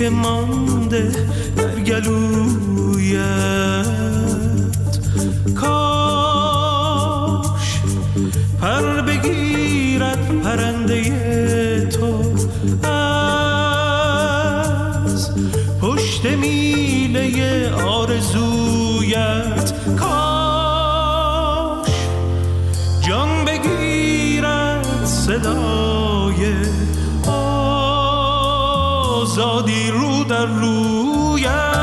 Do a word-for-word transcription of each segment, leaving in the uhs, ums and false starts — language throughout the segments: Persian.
که مانده در گلویت. کاش پر بگیرد پرنده تو از پشت میله آرزویت. کاش جان بگیرد صدای آزادی رو در رویت.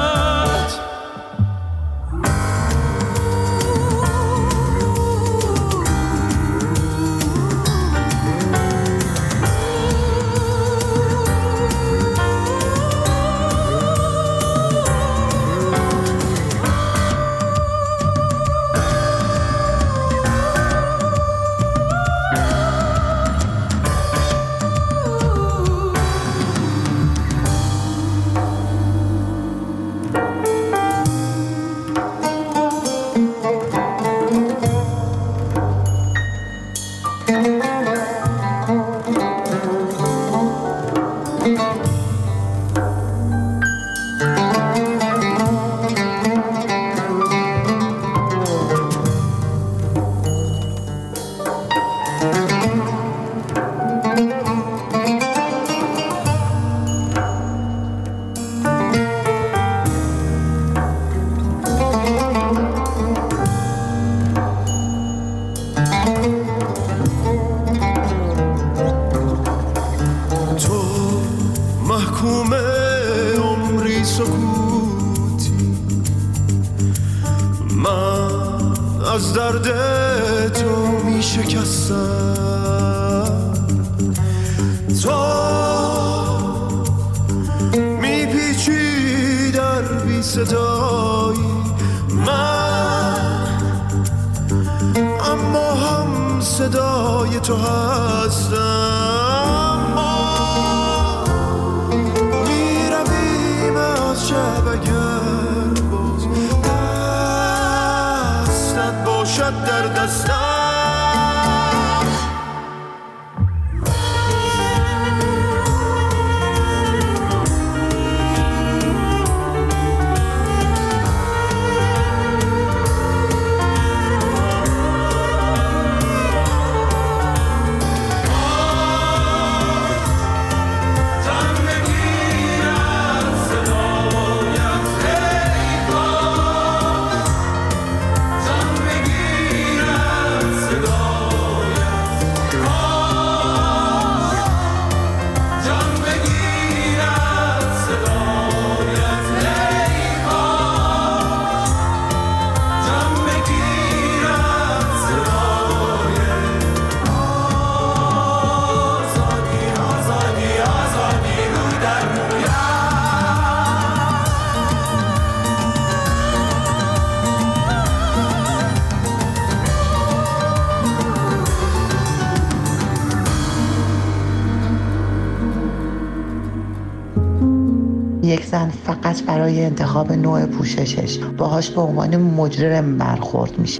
یک زن فقط برای انتخاب نوع پوششش باهاش به عنوان مجرم برخورد میشه.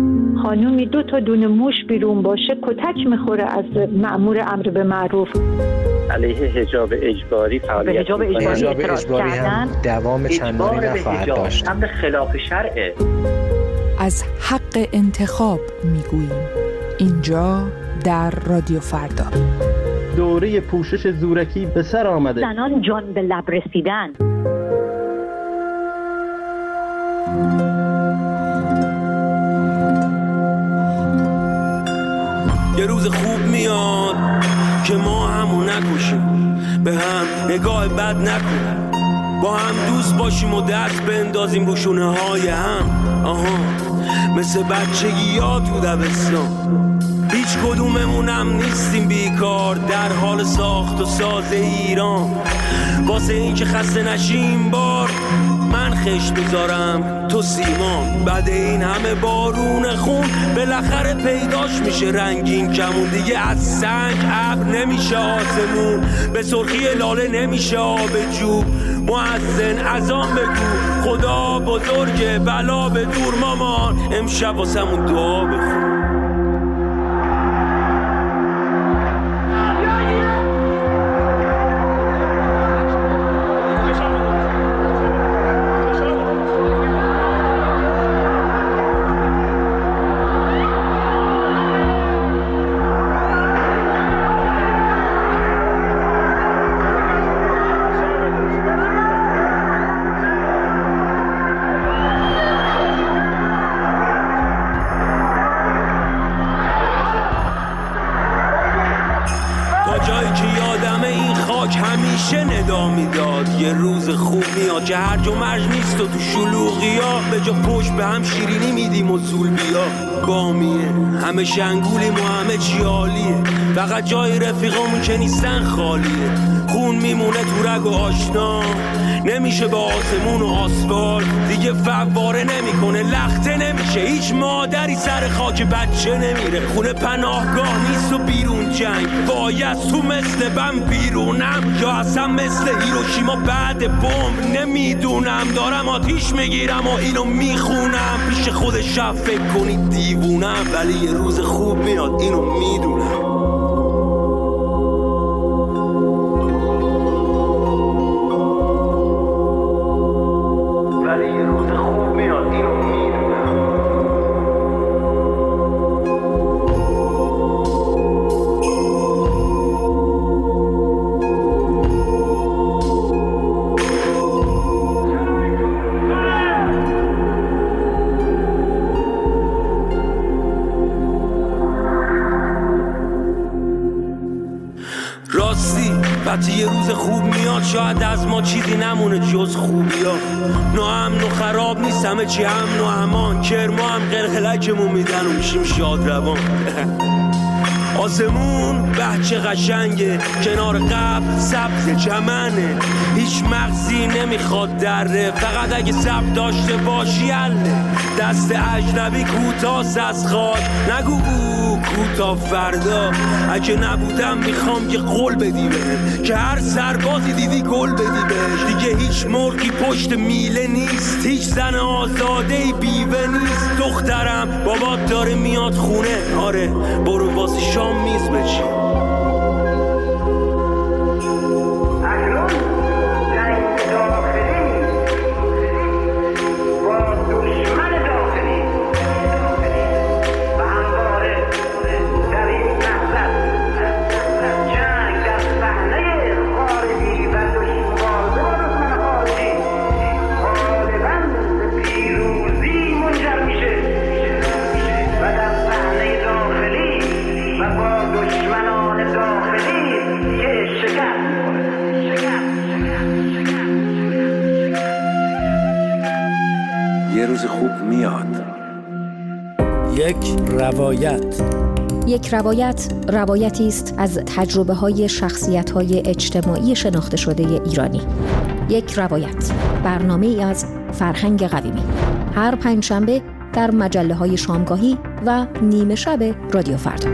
خانومی دو تا دونه موش بیرون باشه کتک میخوره از مأمور امر به معروف. علیه حجاب اجباری فعالیت حجاب اجباری, حجاب اجباری هم دوام چندانی نخواهد داشت. امر خلاف شرعه. از حق انتخاب میگوییم اینجا در رادیو فردا. دوره پوشش زورکی به سر آمده. زنان جان به لب رسیدن. یه روز خوب میاد که ما همو نکشیم، به هم نگاه بد نکنیم، با هم دوست باشیم و دست بندازیم رو شونه های هم. آها مثل بچگی ها تو دبستان، هیچ کدوممونم نیستیم بیکار در حال ساخت و ساز ایران. واسه این که خسته نشیم بار من خشت بذارم تو سیمان. بعد این همه بارون خون بالاخره پیداش میشه رنگین کمون. دیگه از سنگ ابر نمیشه آسمون، به سرخی لاله نمیشه آب جوب. مؤذن اذان بگو خدا بزرگه بلا به دور مامان، امشب واسمون دعا بخون. روز خوب میاد که هر جا مرج نیست و تو شلوغی ها به جا پشت به هم شیرینی میدیم و زول بیا بامیه همه شنگولیم و همه چی عالیه فقط جای رفیقامون که نیستن خالیه خون میمونه تو رگ و آشنا نمیشه با آسمون و آسفال دیگه فواره نمیکنه لخته نمیشه هیچ مادری سر خاک بچه نمیره خونه پناهگاه نیست و بیرون جنگ باید تو مثل بم بیرونم یا اصلا مثل هیروشیما بعد بمب نمیدونم دارم آتیش میگیرم و اینو میخونم پیش خود شب فکر کنید دیوونم ولی یه روز خوب میاد اینو میدونم وقتی یه روز خوب میاد شاید از ما چیزی نمونه جز خوبی ها ناامن و خراب نیست همه چی امن و امان کرما هم قلقلکمون میدن و میشیم شاد روان آسمون بچه قشنگه کنار قبل سبز چمنه هیچ مغزی نمیخواد دره فقط اگه سب داشته باشی حله دست اجنبی کوتاست از خاک نگو او کوتا فردا اگه نبودم میخوام که قول بدی بهم که هر سربازی دیدی گل بدی بهش دیگه هیچ مرغی پشت میله نیست هیچ زن آزادهی بیوه نیست دخترم بابات داره میاد خونه آره برو واسه شام میز بچی یه روز خوب میاد. یک روایت. یک روایت روایتی است از تجربه‌های شخصیت‌های اجتماعی شناخته شده ایرانی. یک روایت برنامه‌ای از فرهنگ قویمی هر پنجشنبه در مجله‌های شامگاهی و نیمه شب رادیو فردا.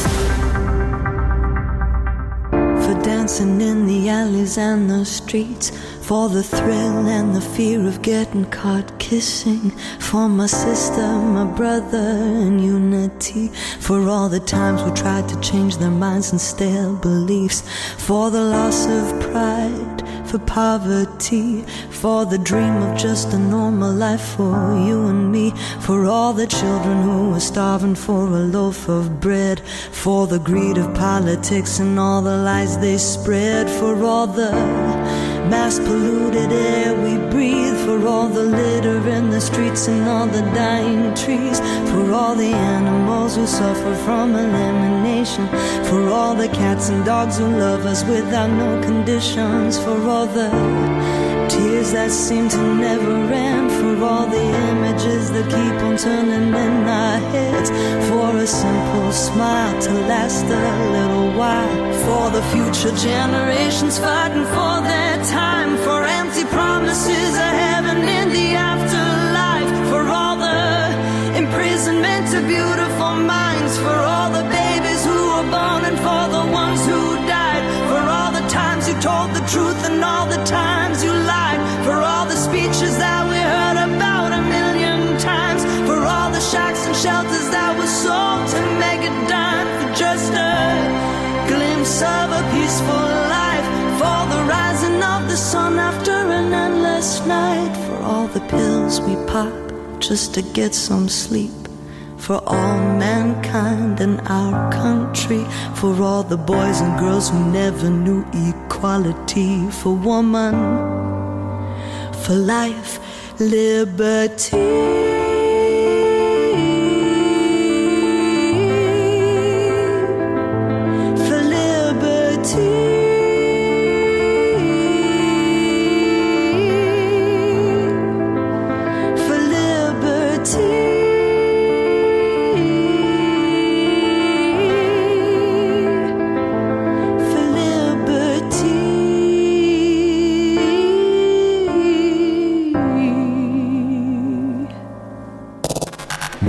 Dancing in the alleys and the streets, for the thrill and the fear of getting caught kissing, for my sister, my brother, and unity, for all the times we tried to change their minds and stale beliefs, for the loss of pride, for poverty, for the dream of just a normal life for you and me, for all the children who were starving for a loaf of bread, for the greed of politics and all the lies they spread, for all the mass polluted air we breathe, for all the litter in the streets and all the dying trees, for all the animals who suffer from elimination, for all the cats and dogs who love us without no conditions, for all the tears that seem to never end, for all the images that keep on turning in our heads, for a simple smile to last a little while, for the future generations fighting for their time, for empty promises of heaven in the afterlife, for all the imprisonment of beautiful minds, for all the babies who were born and for the ones who died, for all the times you told the truth and all the times you lied, for all the speeches that we heard about a million times, for all the shacks and shelters that were sold to make a dime for just a glimpse of a peaceful life, for the rising of the sun after an endless night, for all the pills we pop just to get some sleep, for all mankind in our country, for all the boys and girls who never knew equality, for woman, for life, liberty.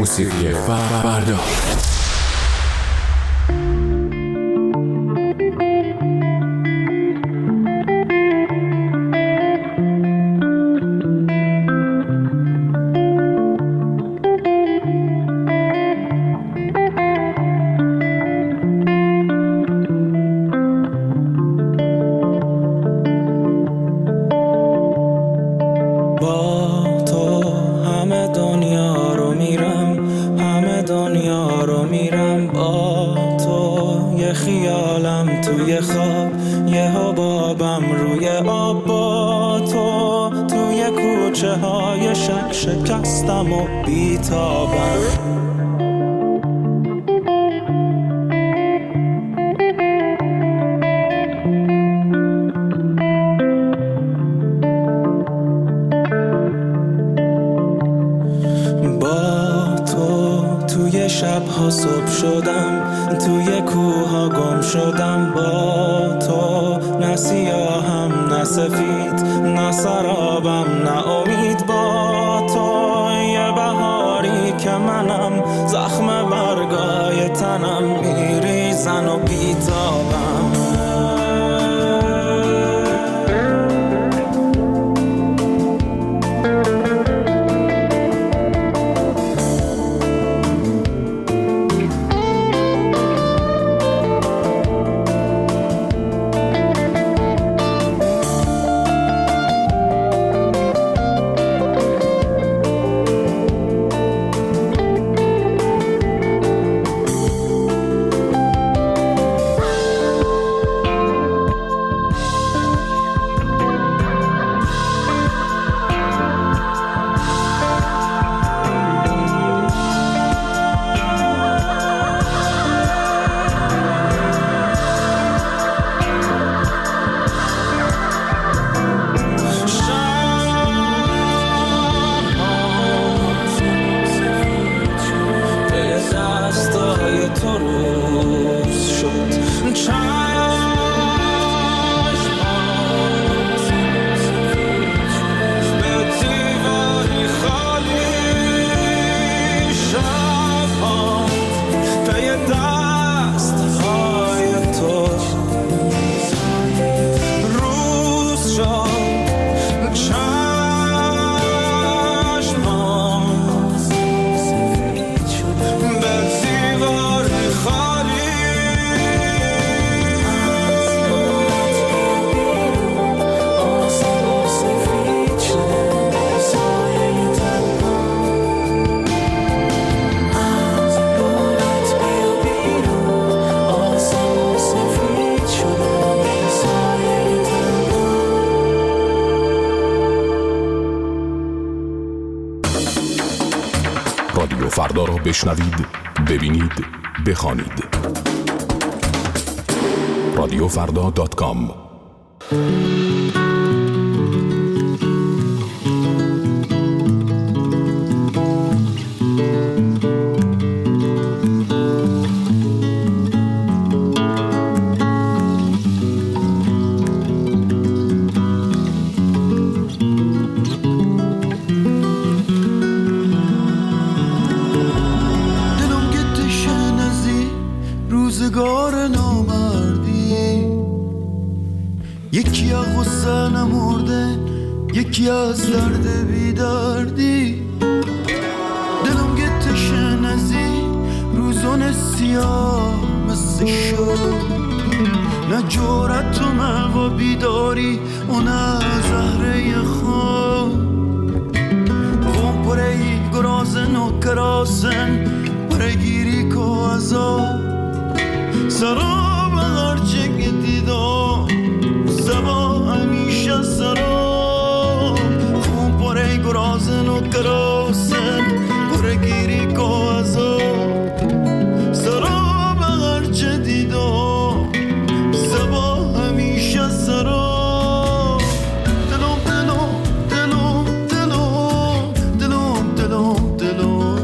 موسیقی فردا. شکستم و بیتابم با تو توی شبها صبح شدم، توی کوها گم شدم. با تو نه سیاهم نه سفید، نه سرابم نه امید. با تو یه بهاری که منم، زخم برگای تنم میریزن و بیتابم. رادیو فردا را بشنوید، ببینید، بخوانید. رادیو فردا دات کام. روزگار نامردی، یکی از غصه نمرده، یکی از درد بیدردی. دلم گتش نزی روزون سیاه مثل شد، نه جورت و موا بیداری و نه زهره خواب. خون پرهی گرازن و کراسن پرگیری که عذاب. سراب هرچه که دیدم زبا همیشه سراب. خون پره گرازن و کراسن پرگیری که عذاب. سراب هرچه دیدم زبا همیشه سراب. دلم دلم دلم دلم دلم دلم دلم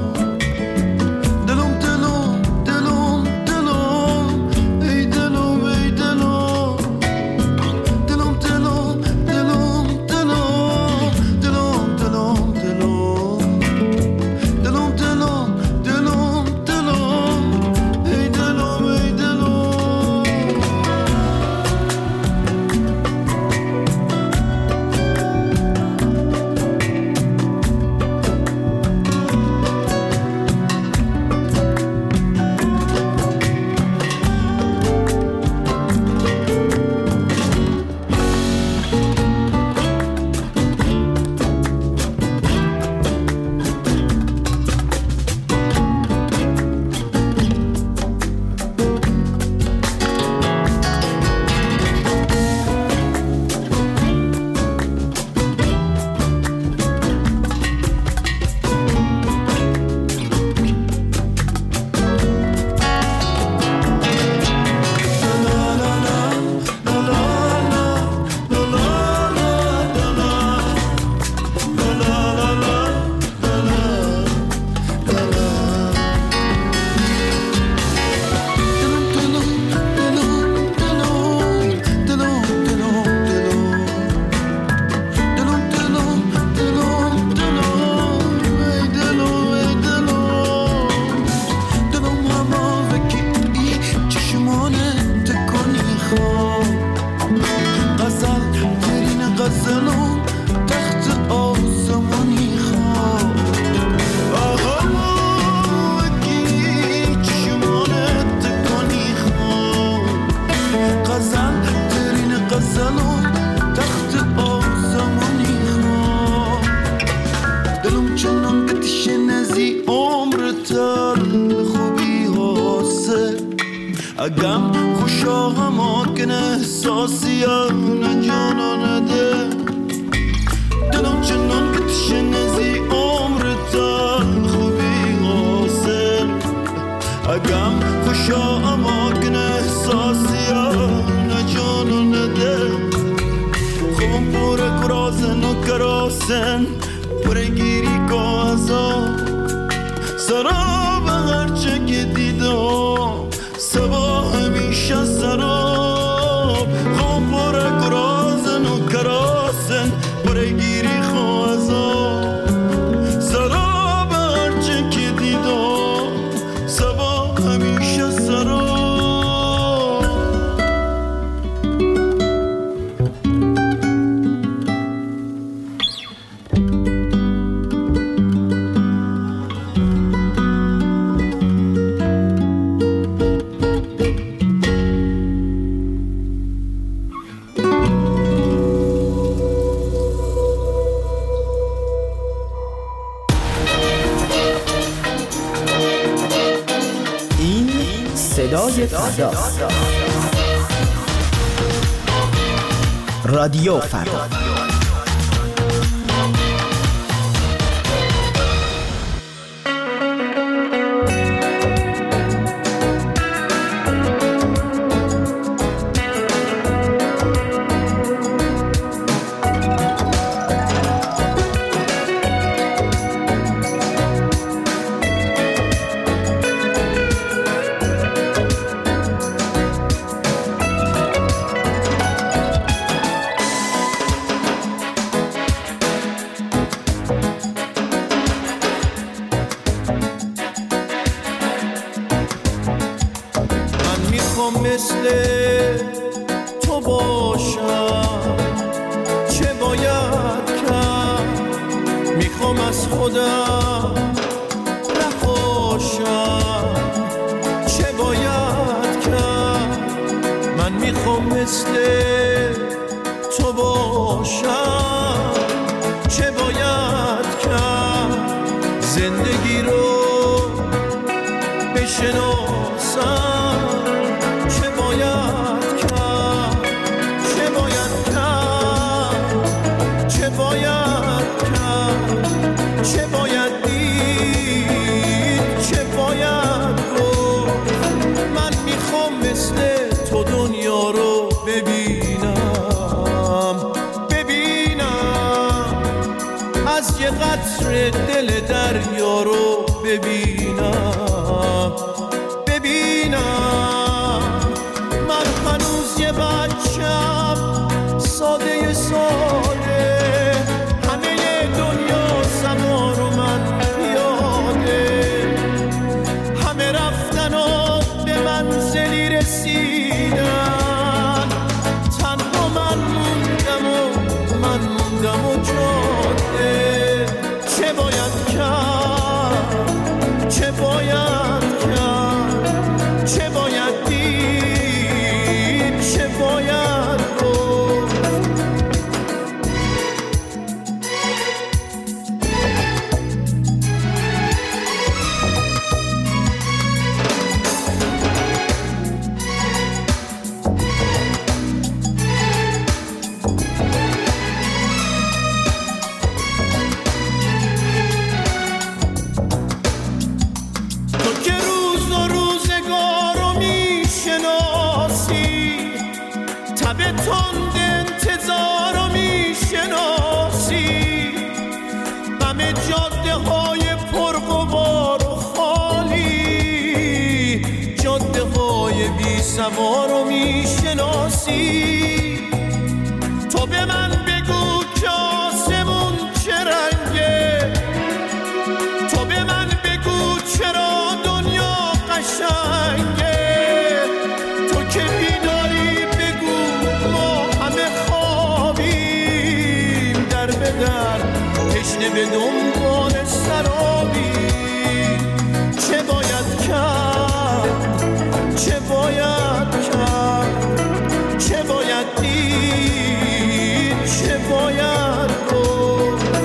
اگم خوشا هماکن احساسیم نجانانده دلم چنان که تشنزی عمر تن خوبی حاصل اگم خوشا هماکن احساسیم نجانانده خوبم پور کرازن و کراسن پره گیری کازا سراب هرچه که دیدم سبا همیشه سراب خوب پره کرازن و کراسن پره گیری خوازا سراب هرچه که دیدم سبا همیشه سراب صدای فردا رادیو فردا مثل تو باشم چه باید کرد میخوام از خودم نخواشم چه باید کرد من میخوام مثل تو باشم چه باید کرد زندگی رو بشناسم چه باید دید چه باید گفت من میخوام مثل تو دنیا رو ببینم ببینم از یه قطره دل دریا رو ببینم ببینم من هنوز یه بچم ساده ساده سما رو من پیاده همه رفتن و به منزلی رسیدن تنها من موندم و من موندم و جاده چه باید کرد چه باید کرد چه باید دید چه باید گفت تند انتظار رو میشناسی همه جاده های پرغبار و خالی جاده های بی سوار رو میشناسی تو به من بگو که آسمون چه رنگه تو به من بگو چرا دنیا قشنگه تو که بیداری در تشنه به دنبال سرابی چه باید کرد چه باید کرد چه باید دید چه باید گفت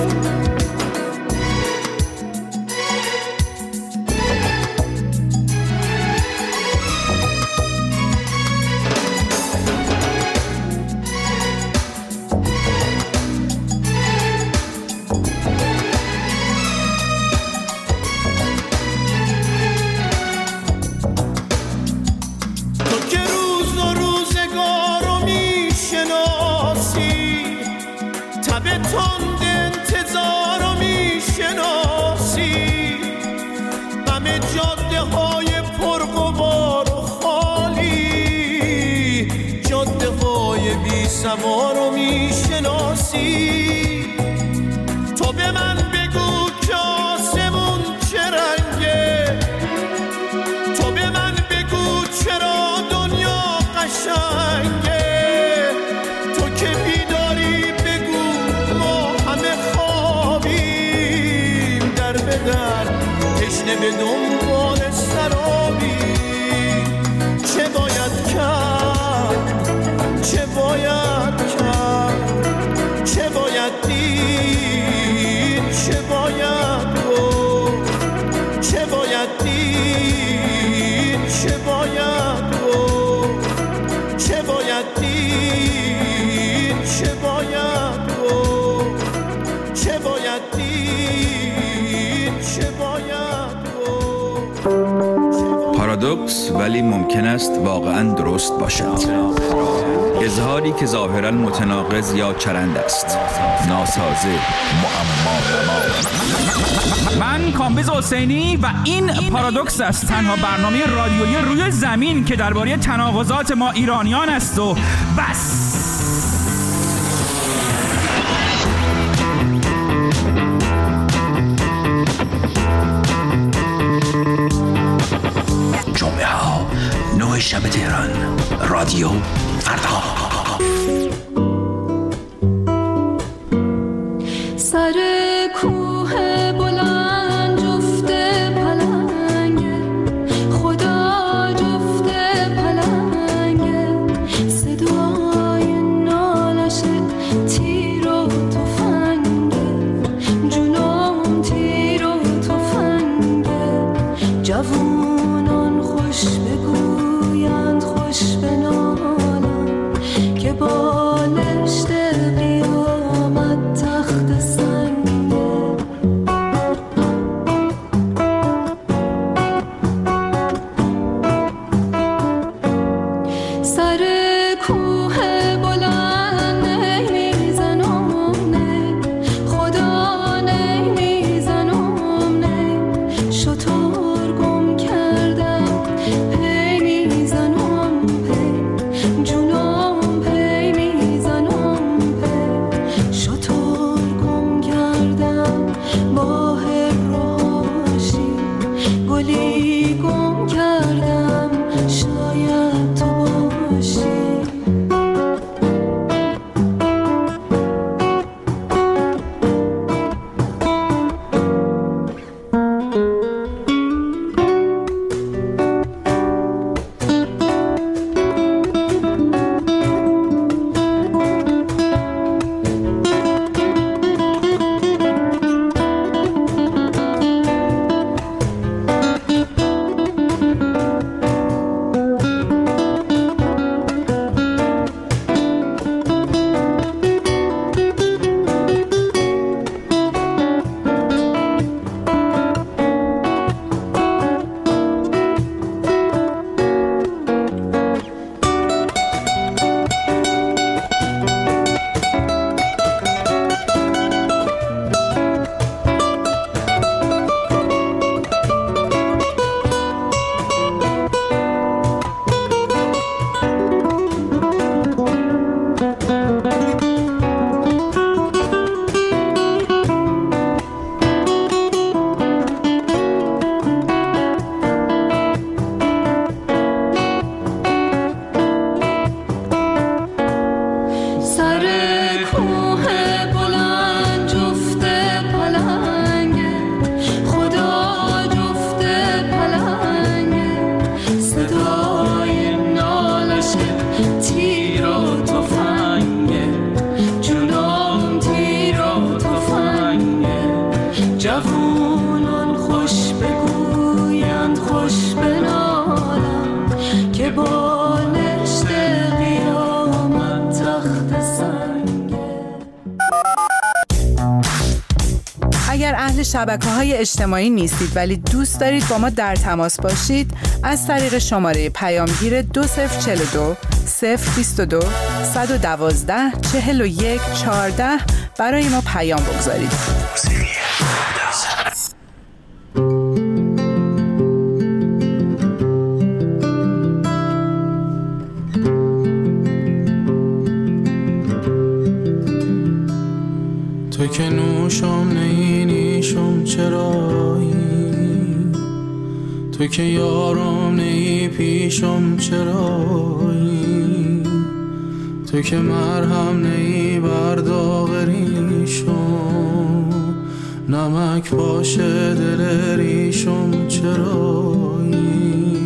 تند انتظار رو میشناسی، همه جاده های پرغبار و خالی، جاده های بی سوار رو میشناسی. تو به من بگو که آسمون چه رنگه، تو به من بگو چرا دنیا قشنگه، تو که بیداری بگو ما همه خوابیم، در به در تشنه به دنبال سرابیم. چه باید کرد، چه باید کرد، چه باید دید، چه باید گفت، چه باید دید، چه باید گفت، چه باید دید، چه باید گفت، چه باید دید، چه باید گفت. پارادوکس ولی ممکن است واقعاً درست باشد. اظهاری که ظاهراً متناقض یا چرند است، ناسازه، معما. من کامبیز حسینی و این پارادوکس است، تنها برنامه رادیویی روی زمین که درباره تناقضات ما ایرانیان است و بس. جمعه ها نه شب تهران، رادیو فردا. سر کوه بلند جفت پلنگه، خدا جفت پلنگه، صدای نالش تیر و تفنگه، جنون تیر و تفنگه. جوونان خوش بگویند خوش بنالند که بالشت قیامت تخت سنگه. سر کوه بلند نمیزنم نه، خدا نمیزنم نه، شطور گم کردم پی میزنم پی، جونم پی میزنم پی، شطور گم کردم با هرهاشی، گلی گم کردم شاید تو باشی. جوانان خوش بگویند خوش بنالند که بالشت قیامت تخت سنگه. اگر اهل شبکه‌های اجتماعی نیستید ولی دوست دارید با ما در تماس باشید، از طریق شماره پیامگیر دو صفر چهل و دو صفر بیست و دو صد و دوازده چهل و یک چهارده برای ما پیام بگذارید. تو که نوشم نی نیشم چرایی، تو که یارم نی پیشم چرایی، تو که مرهم نی برداغ ریشم، نمک باشه دل ریشم چرایی.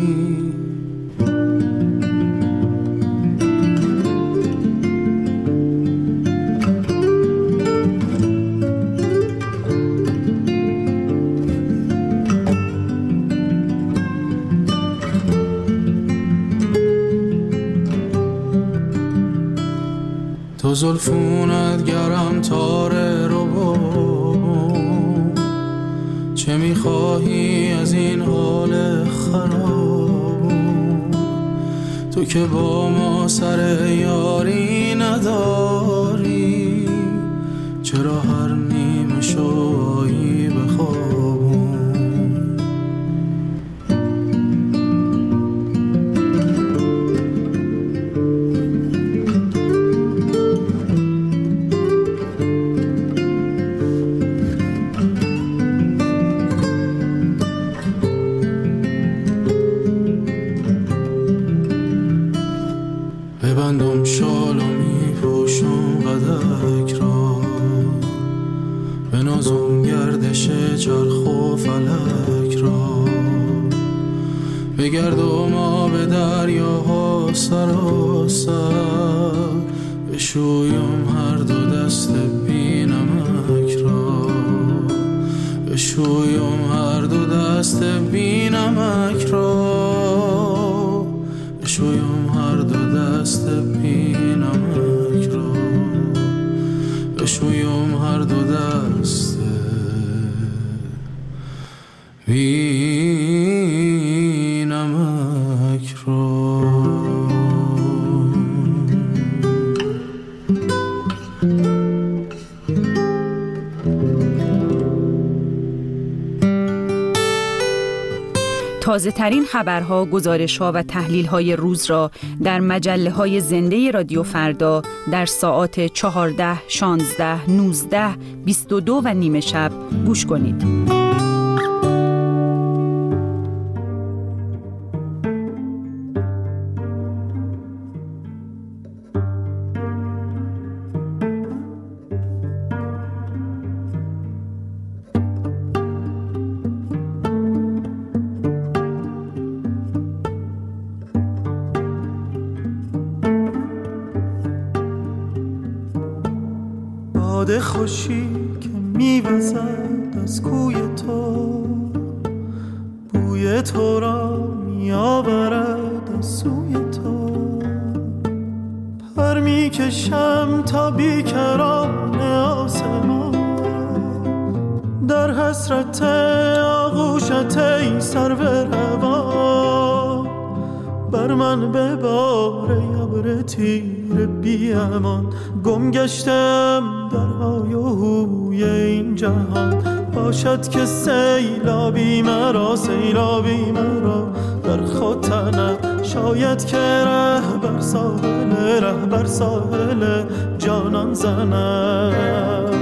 تو زلفونت گرم تاره رو با، چه میخواهی از این حال خراب؟ تو که با ما سر یاری نداری، چرا هر نیمه شویی بخواب؟ ببندم شال و می پوشم قدک را، بنازم گردش چرخ و فلک را، بگردم آب دریاها سراسر، بشویم هر دو دست بی نمک را، بشویم هر دو دست بی نمک را، بشویم هر دو دست بی نمک را، بشویم هر دو دست بی نمک را. تازه ترین خبرها، گزارش‌ها و تحلیل‌های روز را در مجله‌های زنده رادیو فردا در ساعات چهارده، شانزده، نوزده، بیست و دو و نیمه شب گوش کنید. باد خوشی که میوزد از کوی تو، بوی تو را میآورد از سوی تو، پر میکشم تا بیکران آسمان، در حسرت آغوشت ای سرو روان، بر من ببار ابر تیر بی امان، گم گشتم در های و هوی این جهان، باشد که سیلابی مرا سیلابی مرا در خود تند، شاید که ره بر ساحل ره بر ساحل جانان زند.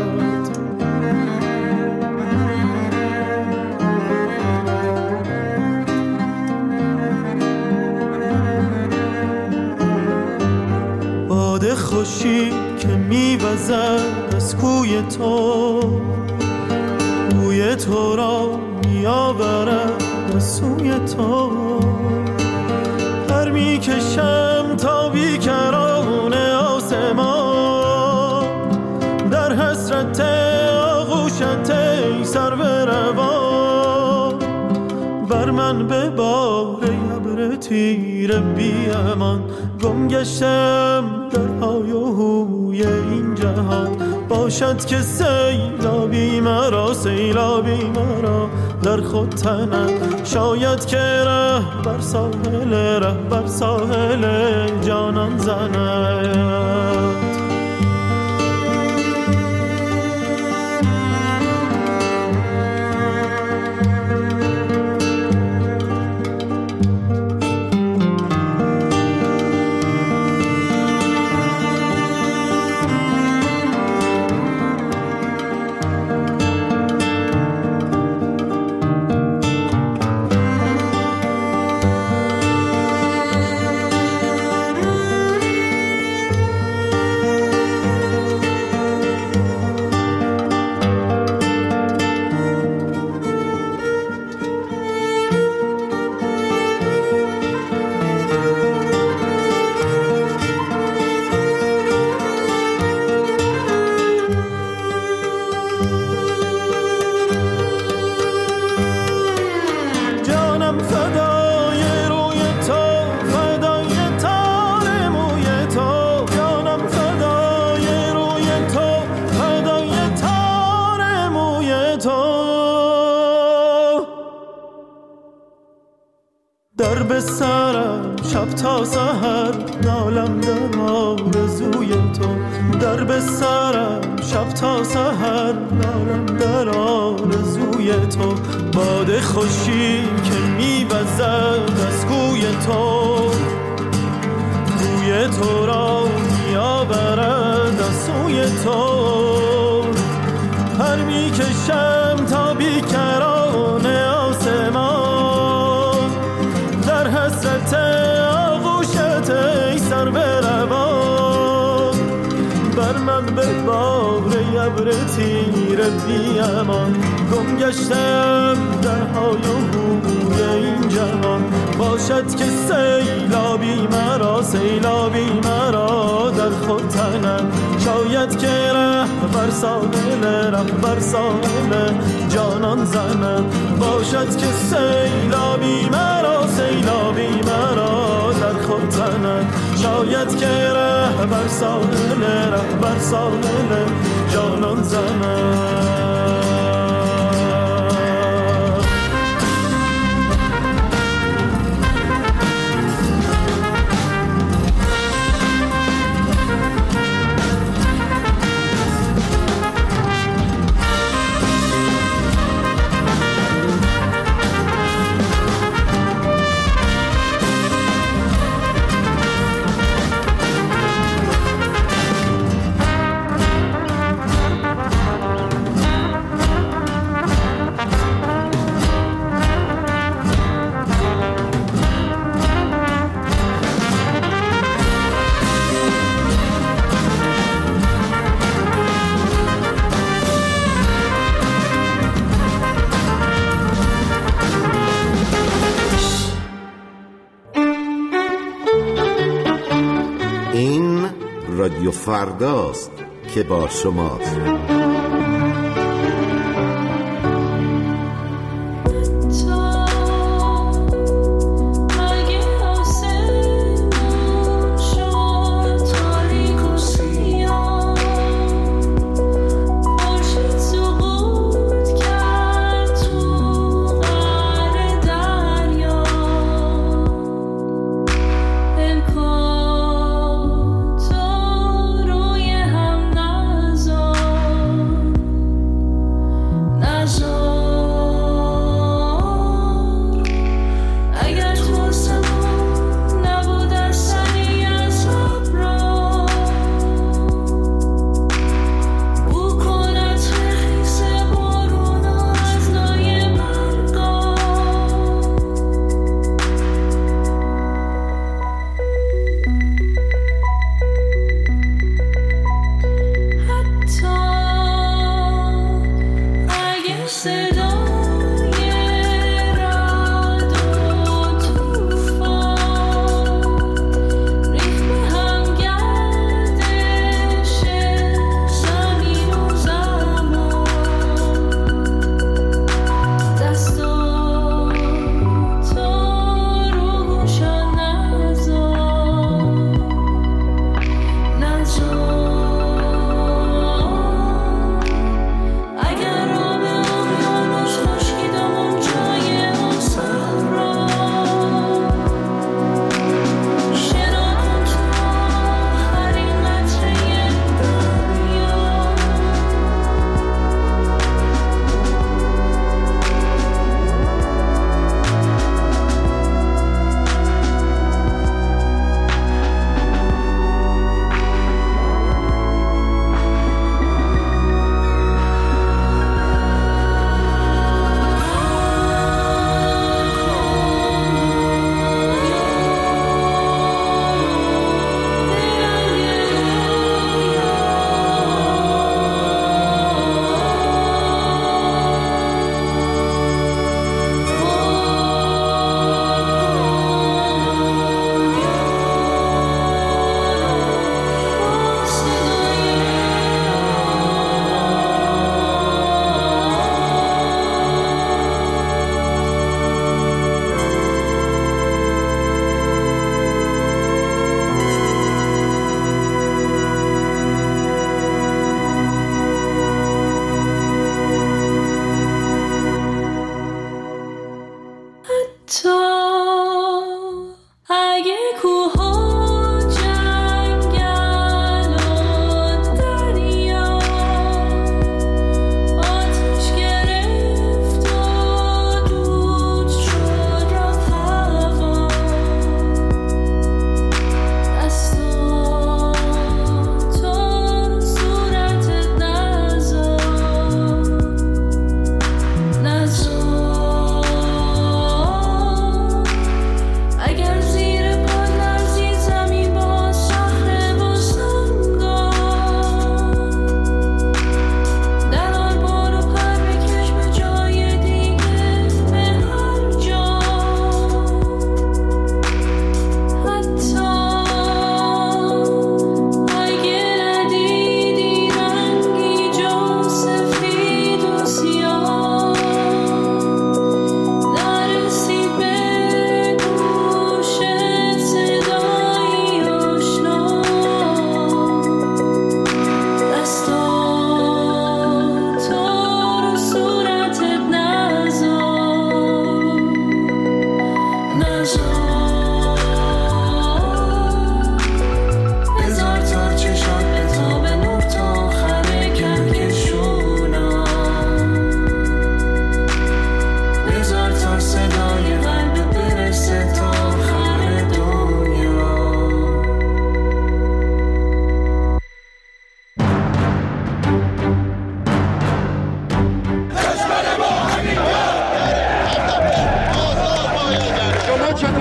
باد خوشی که میوزد از کوی تو، بوی تو را میآورد از سوی تو، پر میکشم تا بیکران آسمان، در حسرت آغوشت ای سرو روان، بر من ببار ابر تیر بی امان، گم گشتم در های و هوی این جهان، باشد که سیلابی مرا سیلابی مرا در خود تند، شاید که ره بر ساحل ره بر ساحل جانان زند. در به سرم شب تا سحر نالم در آرزوی تو، در به سرم شب تا سحر نالم در آرزوی تو. باد خوشی که می‌وزد از کوی تو، بوی تو را می‌آورد از سوی تو. پر می‌کشم تا بیکران آسمان، در حسرت آغوشت ای سر به روان. بر من به بار ابر تیره بی امان، گم گشتم در های و هوی این جهان. باشد که سیلابی مرا سیلابی مرا در خود تنم، شاید که ره بر ساحل ره بر ساحل جانان زنم. باشد که سیلابی مرا سیلابی مرا در خود تنم، شاید که ره بر ساحل ره بر ساحل جانان زنم. رادیو فرداست که با شماست. اگر رو به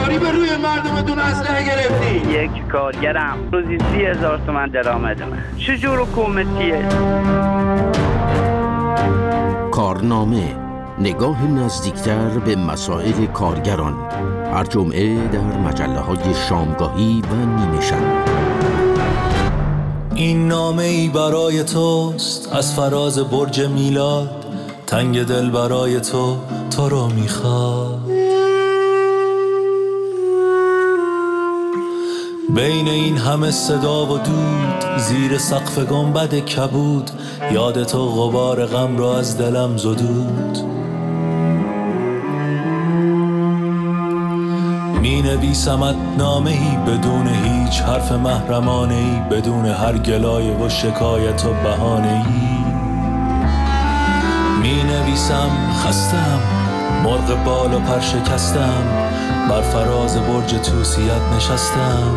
کاری به روی مردمتون اسلحه گرفتی؟ یک کارگرم روزی سی هزار تومن درآمد من. چجور حکومتیه؟ کارنامه، نگاه نزدیکتر به مسائل کارگران، هر جمعه در مجله های شامگاهی و نیمه شب. این نامه ای برای توست از فراز برج میلاد، تنگ دل برای تو تو رو میخواد. بین این همه صدا و دود، زیر سقف گنبد کبود، یاد تو غبار غم رو از دلم زدود. می نویسمت نامه ای بدون هیچ حرف محرمانه ای، بدون هر گلایه و شکایت و بهانه ای. می نویسم خستم، مرغ بال و پر شکستم، بر فراز برج توسیت نشستم.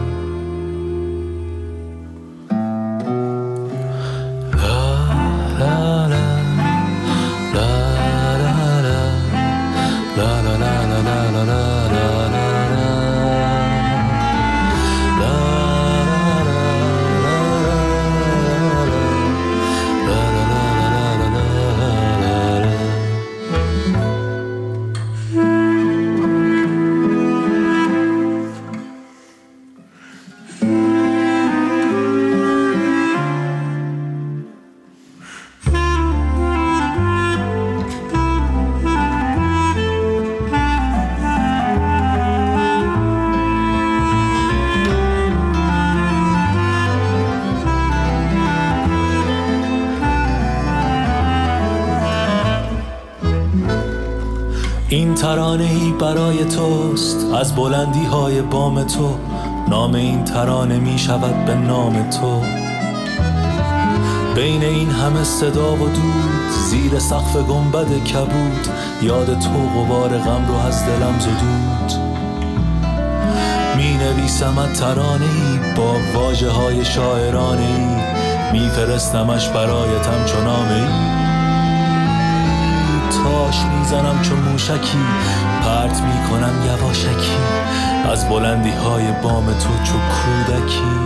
این ترانه‌ای برای توست از بلندی های بام تو، نام این ترانه می شود به نام تو. بین این همه صدا و دود، زیر سقف گنبد کبود، یاد تو غبار غم رو از دلم زدود. می نویسمت ترانه‌ای با واژه های شاعرانه‌ای، می فرستمش برایتم چو نامه‌ای. تاش میزنم چون موشکی، پرت میکنم یواشکی، از بلندی های بام تو چو کودکی.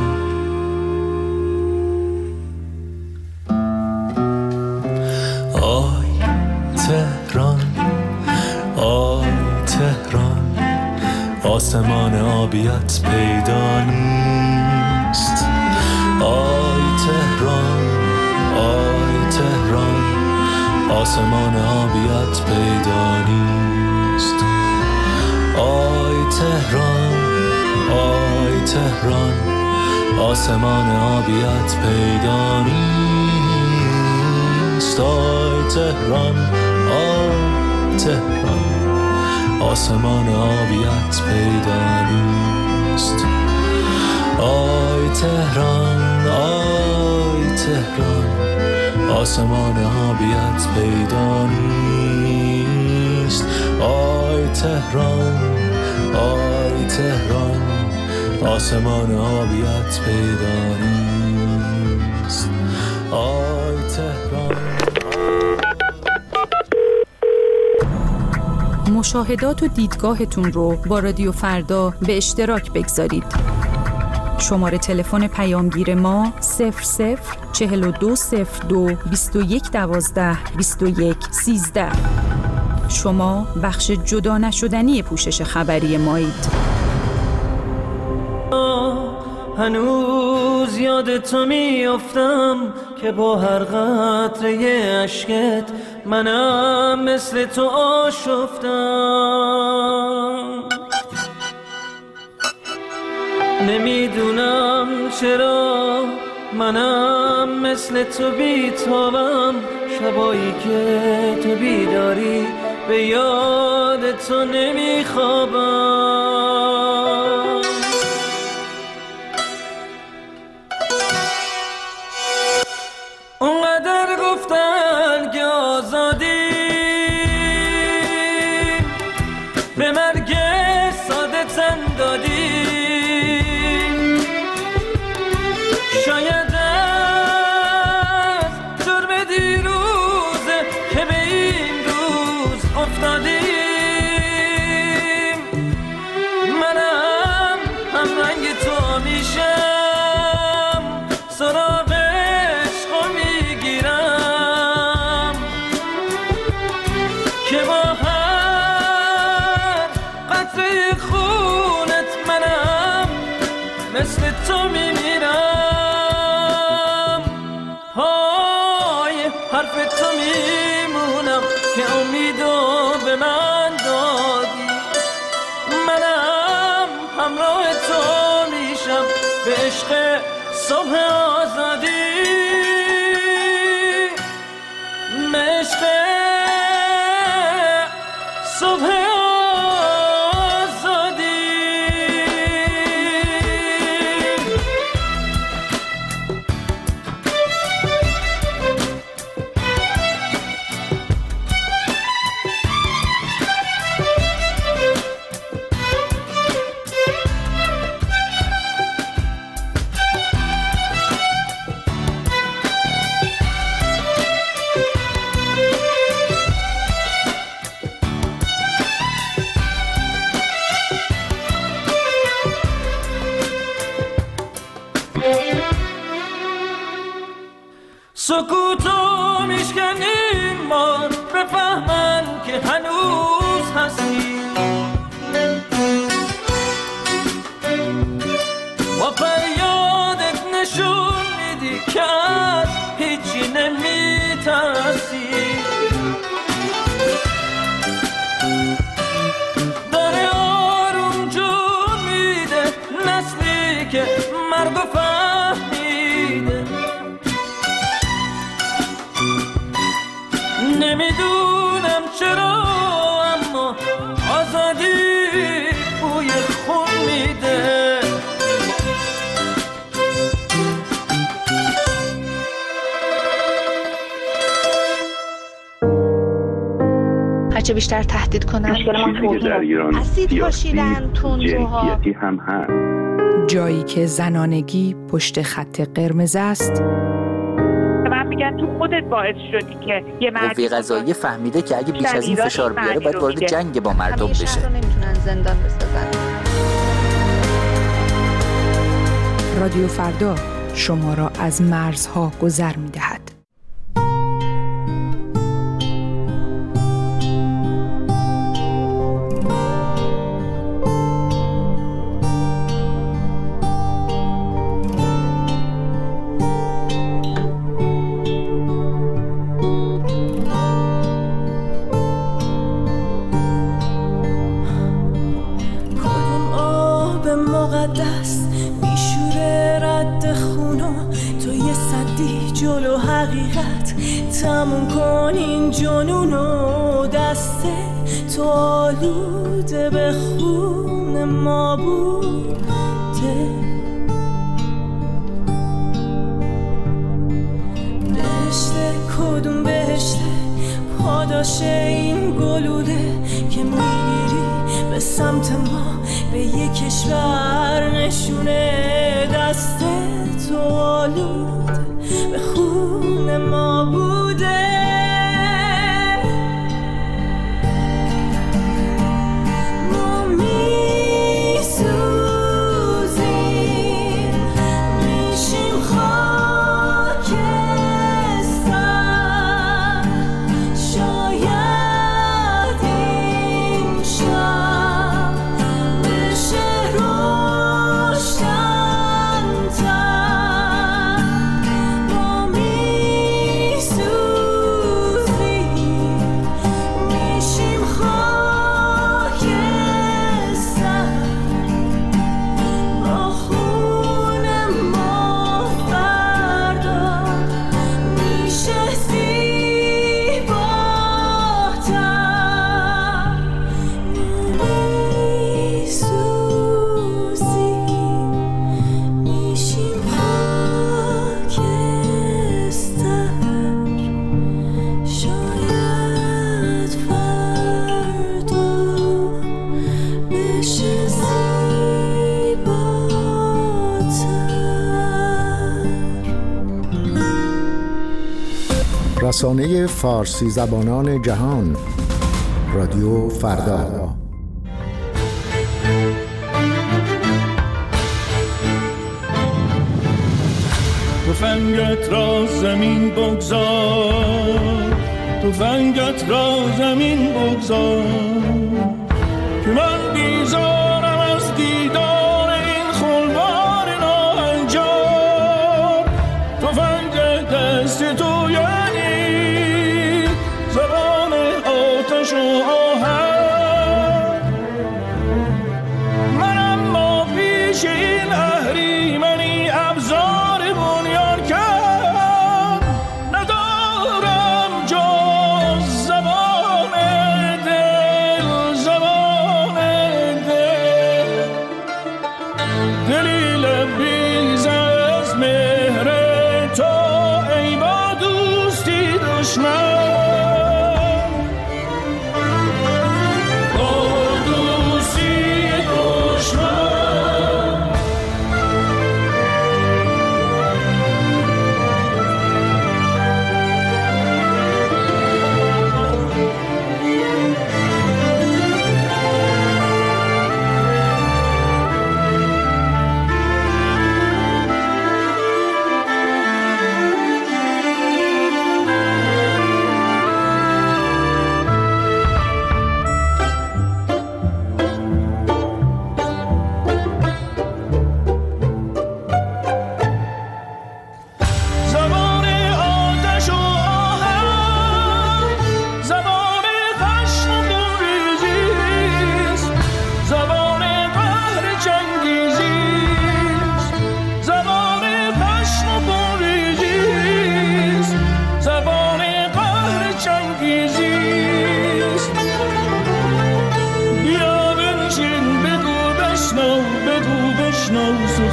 آی تهران، آی تهران، آسمان آبیت پیدا نیست. آی تهران، آی تهران، آسمان آبیت پیدا نیست. آی تهران، آی تهران، آسمان آبیت پیدا نیست. آی تهران، آی تهران، آسمان آبیت پیدا نیست. آی تهران، آی تهران، آسمان آبیت پیدا نیست. آی تهران، آی تهران، آسمان آبیت پیدا نیست. آی تهران. مشاهدات و دیدگاهتون رو با رادیو فردا به اشتراک بگذارید. شماره تلفن پیامگیر ما صفر صفر چهل و دو صفر دو بیست و یک دوازده بیست و یک سیزده. شما بخش جدا نشدنی پوشش خبری مایید. هنوز یاد تو میافتم که با هر قطره اشکت منم مثل تو آشفتم. نمیدونم چرا منم مثل تو بیتابم، شبایی که تو بیداری به یاد تو نمیخوابم. اونقدر گفتن که آزادی به مرگ ساده تن دادی، شاید از جرم دیروزه که به این روز افتادیم. امید و به من دادی، منم همراه تو میشم به عشق صبح آزادی، عشق صبح آزادی. سکوتو میشکنیم ما بفهمن که هنوز هستی، و فریادت نشون میدی که از هیچی نمیترسی، داره آروم جون میده نسلی که مرگ و فهمیده، نمیدونم چرا اما آزادی بوی خون میده. هرچه بیشتر تهدید کنن چیزی که در ایران سیاسی جنسیتی هم هست. جایی که زنانگی پشت خط قرمز است، من میگن تو خودت باعث شدی که یه مرد قوه قضاییه فهمیده که اگه بیش از این فشار بیاره باید وارد جنگ با مردم بشه. همیشه رو نمیتونن زندان بسازن. رادیو فردا شما را از مرزها گذر میدهد. مقدس میشوره رد خونو تو یه صدی جلو حقیقت تموم کن این جنونو، دست تو آلوده به خون ما بوده، بهشته کدوم بهشته پاداش این گلوله که میگیری به سمت ما به یک کشور نشونه، دست تو آلود به خون ما بوده، ما میسوزیم میشیم خاکستر، شاید این شب بشه روشن‌تر، ما میسوزیم میشیم خاکستر، با خون ما فردا میشه زیباتر، میسوزیم میشیم خاکستر، شاید فردا بشه زیباتر. رسانه فارسی زبانان جهان، رادیو فردا. تفنگت را زمین بگذار، تفنگت را زمین بگذار، که من بیزارم از دیدار این خونبار ناهنجار، تفنگ دست تو یعنی زبان آتش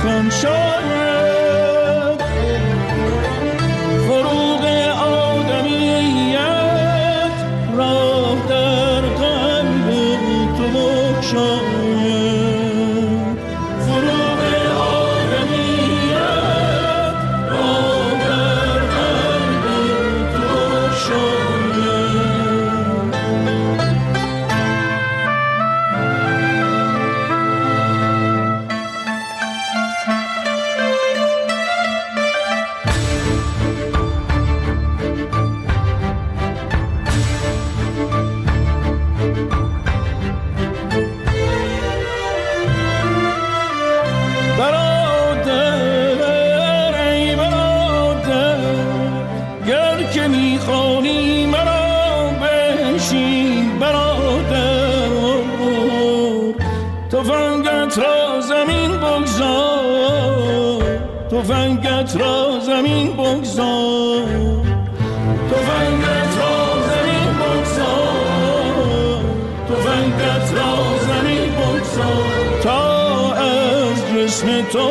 سخن شاید فروغ آدمیت راه در قلب تو بگشاید فروغ آدمیت راه در قلب تو بگشاید تفنگت را زمین بگذار تفنگت را زمین بگذار تفنگت را زمین بگذار تا از جسم تو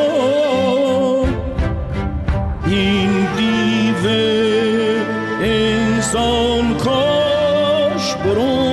این دیو انسان کاش برون